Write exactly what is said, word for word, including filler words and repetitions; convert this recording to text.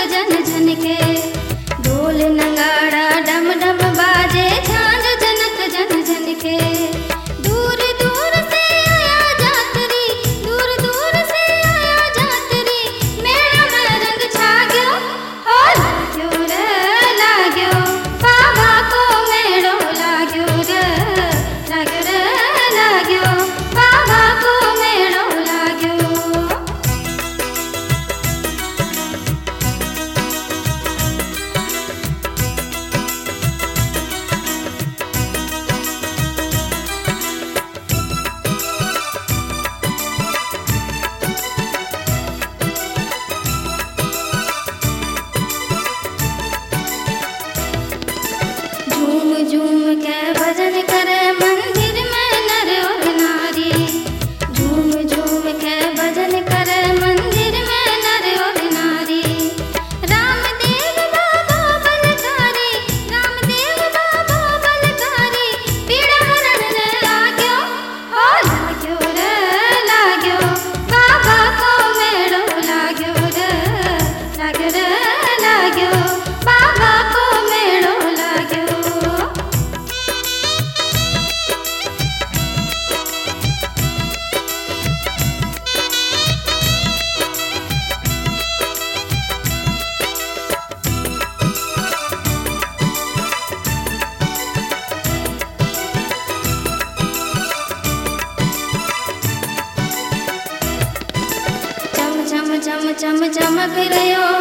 जन जन के। ढोल नगाड़ा डम डम बाजे झांझ जनक जन जन के। दूर दूर से आया जातरी, दूर दूर से आया जातरी, मेरा में रंग छा गयो, ओ लाग्यो रे लाग्यो, बाबा को मेड़ो लाग्यो रे, लाग्यो रे लाग्यो, बाबा को मेड़ो लाग्यो। झूम झूम के भजन करे मंदिर में नर और नारी। झूम झूम के भजन करे मंदिर में नर और नारी। रामदेव बाबा बलकारी, रामदेव बाबा बलकारी, पीड़ा हरण रे लाग्यो, ओ लाग्यो रे लाग्यो, बाबा को मेड़ो लाग्यो रे, लाग्यो रे लाग्यो, बाबा को मेड़ो लाग्यो। चम चम चम चम चमक रह्यो